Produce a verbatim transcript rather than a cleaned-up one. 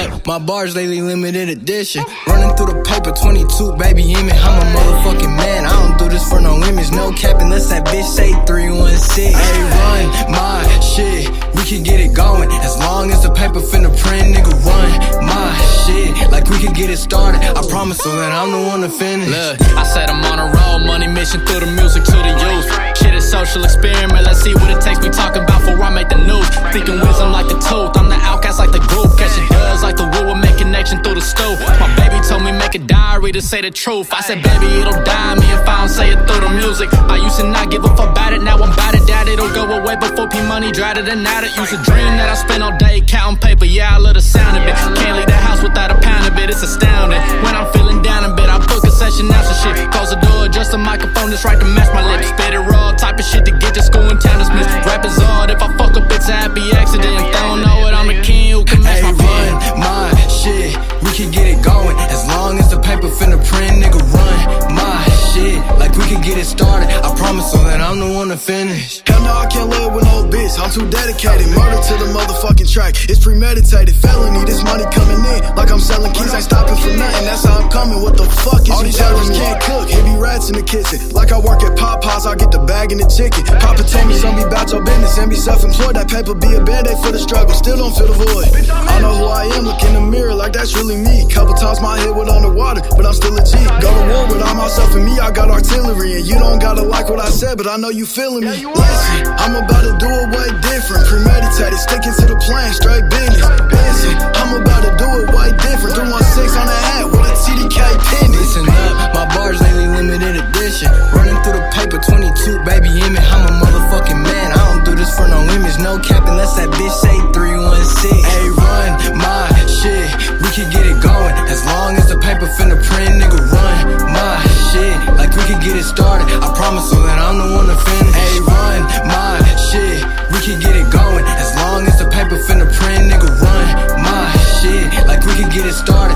Look, my bars lately limited edition. Running through the paper, twenty-two, baby, image. I'm a motherfucking man. I don't do this for no image. No cap unless that bitch say three one six. Hey, run my shit. We can get it going. As long as the paper fingerprint, nigga, run my shit. Like we can get it started. I promise so that I'm the one to finish. Look, I said I'm on a roll. Money mission through the music to the youth. Shit is social experiment. Let's see what it takes me talking about before I make the news. Thinking wisdom like the tooth. I'm the outcast like the group. Catch it does like the wood will make connection through the stove. My baby told me make a diary to say the truth. I said, baby, it'll die me if I don't say it through the music. I used to not give a fuck about it. Now I'm about it, that it'll go away before P money dried it and out it. Used to dream that I spent all day counting paper. Yeah, I love the sound of it. Can't leave the house without a pound of it. It's astounding. When I'm feeling down a bit, I book a session out some shit. Close the door, adjust the microphone, just right to match my lips. Spit it raw, type of shit to get to school in town dismissed. Rap is hard, if I fuck up, it's a happy accident. If they don't know it, I'm the king who can match hey, my pen. Run my shit, we can get it going. As long as the paper fingerprint, nigga, run my shit. Like we can get it started. I promise so that I'm the one to finish. Hell no, I can't live with no bitch. I'm too dedicated. Murder to the motherfucking track. It's premeditated. Felony, this money coming in. Like I'm selling keys, ain't stopping for nothing. That's how I'm coming. What the fuck is all you telling me? Can't cook. Heavy rats in the kitchen. Like I work at Popeyes, I get the bag and the chicken. Papa told me son, be about your business and be self-employed. That paper be a band-aid for the struggle. Still don't feel the void. I know who I am. Look in the mirror like that's really me. Couple times my head went underwater, but I'm still a G. Go to war with all myself and me. I got artillery, and you don't gotta like what I said, but I know you feeling me. Listen, I'm about to do it way different. Premeditated, sticking to the plan, straight business. Listen, I'm about to do it way different. three one six on the hat with a T D K pin. Listen up, my bars lately limited edition. Running through the paper, twenty-two, baby, image. I'm a motherfucking man. I don't do this for no image. No cap unless that bitch say three one six. Hey, run my shit. We can get it going. As long as the paper fingerprint, nigga, run my shit. Like we can get it started. I promise so that I'm the one to finish. Hey, run my shit. We can get it going. As long as the paper fingerprint, nigga, run my shit. Like we can get it started.